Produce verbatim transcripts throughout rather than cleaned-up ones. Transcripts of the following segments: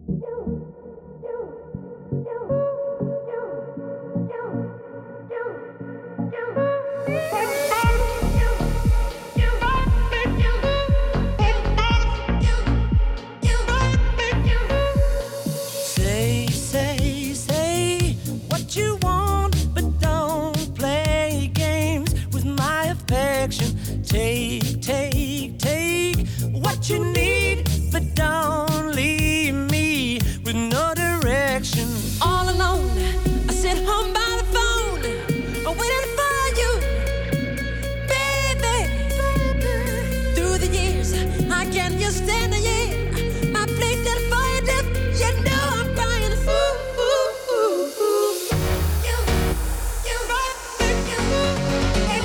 Say, say, say what you want, but don't play games with my affection. Take, take, take what you need, but don't leave me with no direction. All alone, I sit home by the phone, waiting for you, baby. Through the years, I can't just stand a year. My place is for you, death. You know I'm crying. Ooh, ooh, ooh, ooh. You, you, you, you, you,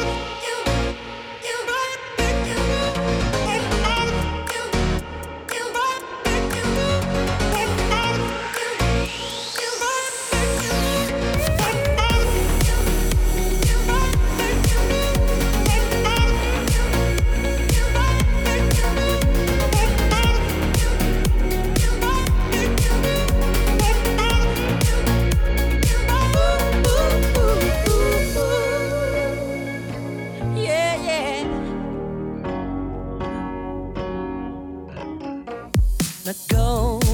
yeah, yeah. Now go